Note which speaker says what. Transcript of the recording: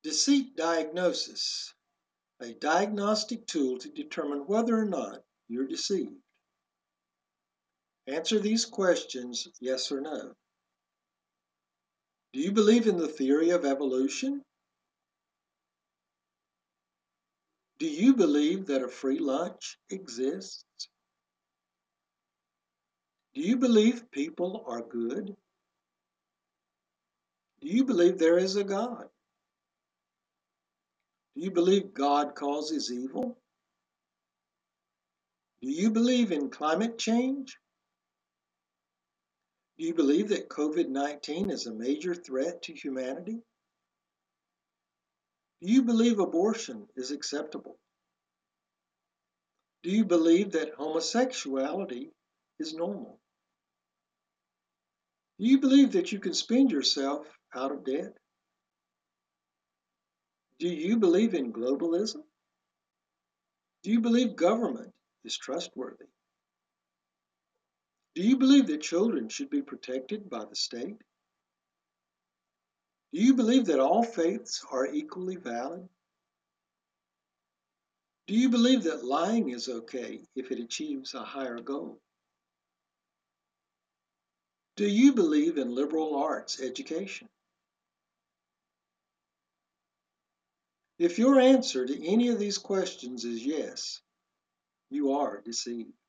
Speaker 1: Deceit diagnosis, a diagnostic tool to determine whether or not you're deceived. Answer these questions, yes or no. Do you believe in the theory of evolution? Do you believe that a free lunch exists? Do you believe people are good? Do you believe there is a God? Do you believe God causes evil? Do you believe in climate change? Do you believe that COVID-19 is a major threat to humanity? Do you believe abortion is acceptable? Do you believe that homosexuality is normal? Do you believe that you can spend yourself out of debt? Do you believe in globalism? Do you believe government is trustworthy? Do you believe that children should be protected by the state? Do you believe that all faiths are equally valid? Do you believe that lying is okay if it achieves a higher goal? Do you believe in liberal arts education? If your answer to any of these questions is yes, you are deceived.